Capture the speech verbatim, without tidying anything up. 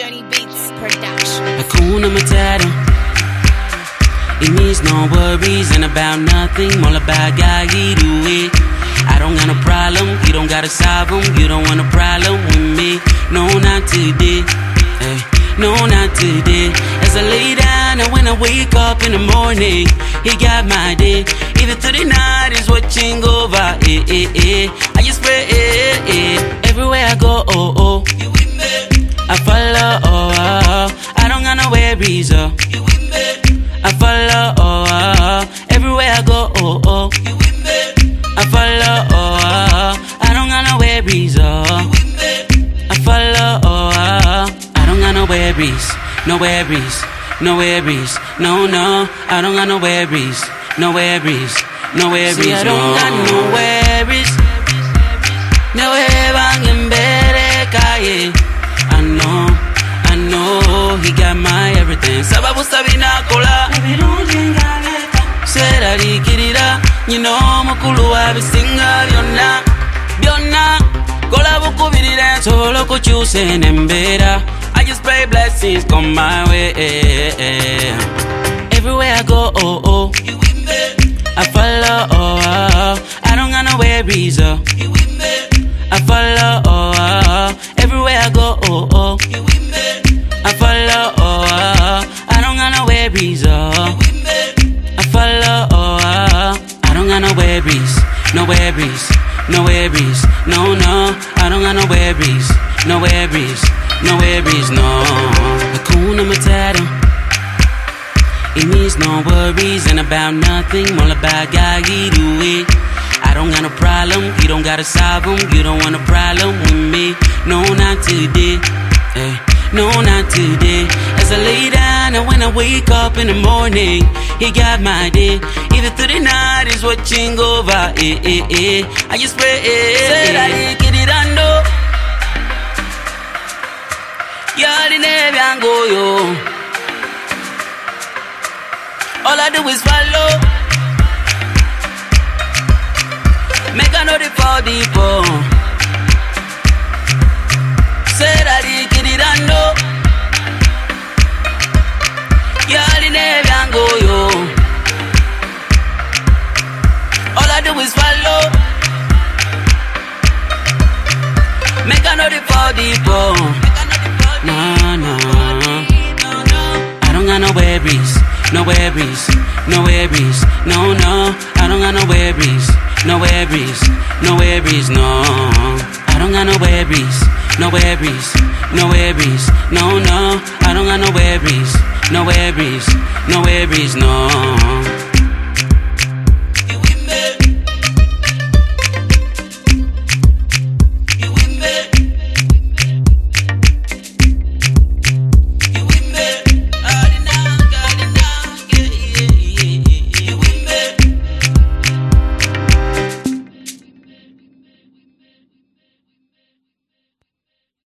Journey Beats Production. Hakuna Matata. It means no worries and about nothing. All about God, he do it. I don't got no problem, you don't gotta solve them. You don't want a problem with me. No, not today. Hey, no, not today. As I lay down and when I wake up in the morning, he got my day. Even through the night is watching over. Eh, eh, eh. I just pray. Eh, eh. Everywhere I go, oh, oh. You with me? I follow, oh, oh. I don't got no worries, oh. You with me? I follow, oh, oh. Everywhere I go, oh, oh. You with me? I follow, oh, oh. I don't got no worries, oh. You with me? I follow, oh, oh. I don't got no worries, no worries, no worries, no, no. I don't got no worries, no worries, no worries, See, I don't no. got no worries. No worries, I know, I know, he got my everything. Sababu sabina kola, sera likirira, you know mukulu wa bisinga byonna, byonna. Kola bukubirira, solo kuchuse nembera. I just pray blessings come my way. Everywhere I go, oh oh, you with me? I follow, oh oh. I don't got no worries, oh. You with me? I follow, oh oh. Everywhere I go, oh oh. You with me? I follow, oh oh. I don't got no worries, oh. You with me? I follow, oh oh. I don't got no worries, no worries, no worries, no no. I don't got no worries, no worries, no worries, no. Hakuna Matata. It means no worries and about nothing. All about God, he do it. I don't got no problem, you don't gotta solve them. You don't want a problem with me. No, not today. Hey, no, not today. As I lay down and when I wake up in the morning, he got my day. Even through the night is watching over. Eh, eh, eh. I just pray. Eh, Say that he get it under. Y'all in there, go yo. All I do is follow. Make I know the fall deep, oh. Say that he get it under. Y'all in there, go yo. All I do is follow. Make I know the fall deep, oh. No, no. I don't got no worries. No worries, no worries, no, no. I don't got no worries, no worries, no worries, no. I don't got no worries, no worries, no worries, no, no. I don't got no worries, no worries, no worries, no.